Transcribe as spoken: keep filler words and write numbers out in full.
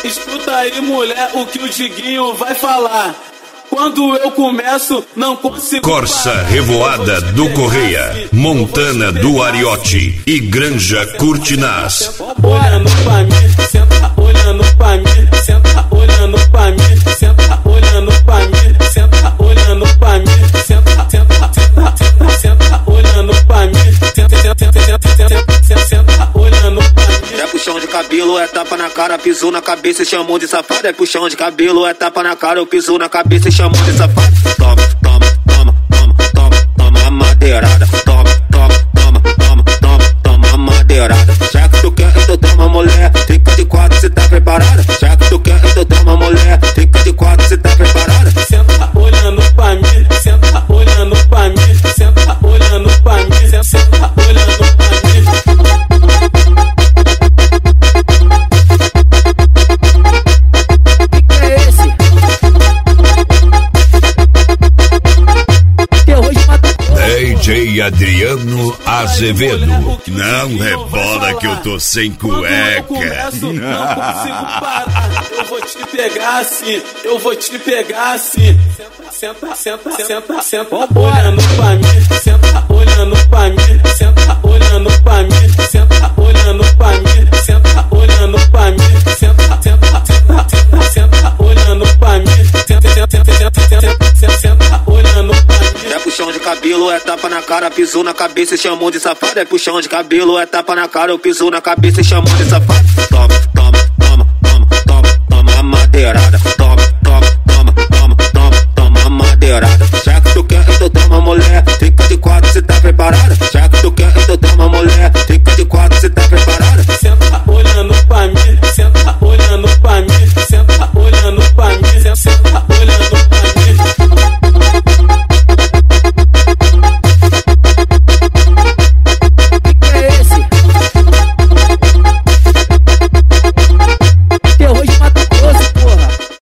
Escuta aí, mulher, o que o Diguinho vai falar. Quando eu começo, não consigo Corsa parar. Revoada do Correia, Montana do Ariote e Granja Curtinaz. Olhando pra mim, senta olhando pra mim, senta olhando pra mim, senta olhando pra mim, senta olhando pra mim, senta, senta, senta, senta, senta olhando pra mim, senta, senta, senta, senta, senta olhando pra mim. É puxão de cabelo, é tapa na cara, pisou na cabeça e chamou de safado. É puxão de cabelo, é tapa na cara, eu piso na cabeça e chamou de safado. Toma, toma, toma, toma, toma, toma a madeirada. Toma, toma, toma, toma, toma, toma a madeirada. Já que tu quer, então toma, mulher, fica de quatro, cê tá preparada? Já que tu quer, então toma, mulher, fica de quatro, cê tá preparada? Senta olhando pra mim, senta olhando pra mim, senta olhando pra mim, senta olhando pra mim. D J Adriano Azevedo. Não rebola que eu tô sem cueca. Começo, não consigo parar. Eu vou te pegar assim, eu vou te pegar assim. Senta, senta, senta, senta, olhando pra mim, senta olhando pra mim, senta olhando pra mim, senta olhando pra mim, senta olhando pra mim, senta, senta, senta, senta, senta olhando pra mim, senta, senta, senta, senta, senta olhando pra mim. É puxão de cabelo, é tapa na cara, pisou na cabeça e chamou de safado. É puxão de cabelo, é tapa na cara, eu piso na cabeça e chamou de safado. Toma, toma,